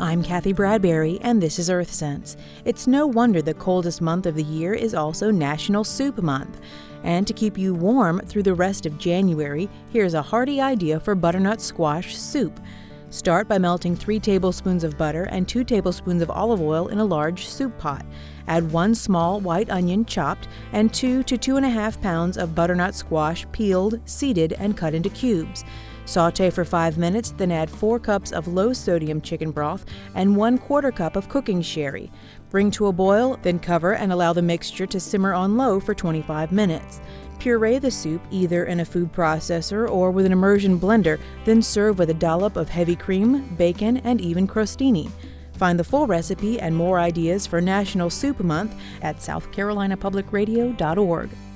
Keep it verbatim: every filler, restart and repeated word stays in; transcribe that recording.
I'm Kathy Bradbury, and this is Earth Sense. It's no wonder the coldest month of the year is also National Soup Month. And to keep you warm through the rest of January, here's a hearty idea for butternut squash soup. Start by melting three tablespoons of butter and two tablespoons of olive oil in a large soup pot. Add one small white onion chopped and two to two and a half pounds of butternut squash peeled, seeded, and cut into cubes. Sauté for five minutes, then add four cups of low-sodium chicken broth and one quarter cup of cooking sherry. Bring to a boil, then cover and allow the mixture to simmer on low for twenty-five minutes. Puree the soup either in a food processor or with an immersion blender, then serve with a dollop of heavy cream, bacon, and even crostini. Find the full recipe and more ideas for National Soup Month at south carolina public radio dot org.